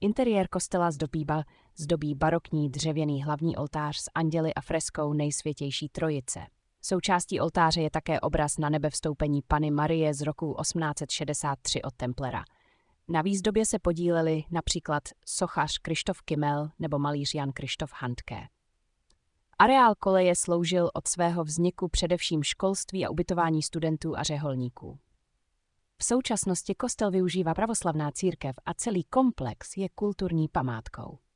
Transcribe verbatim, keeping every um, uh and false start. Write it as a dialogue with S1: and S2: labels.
S1: Interiér kostela zdobí, ba, zdobí barokní dřevěný hlavní oltář s anděli a freskou Nejsvětější Trojice. Součástí oltáře je také obraz na nebe vstoupení Panny Marie z roku osmnáct set šedesát tři od Templera. Na výzdobě se podíleli například sochař Krištof Kimmel nebo malíř Jan Krištof Handke. Areál koleje sloužil od svého vzniku především školství a ubytování studentů a řeholníků. V současnosti kostel využívá pravoslavná církev a celý komplex je kulturní památkou.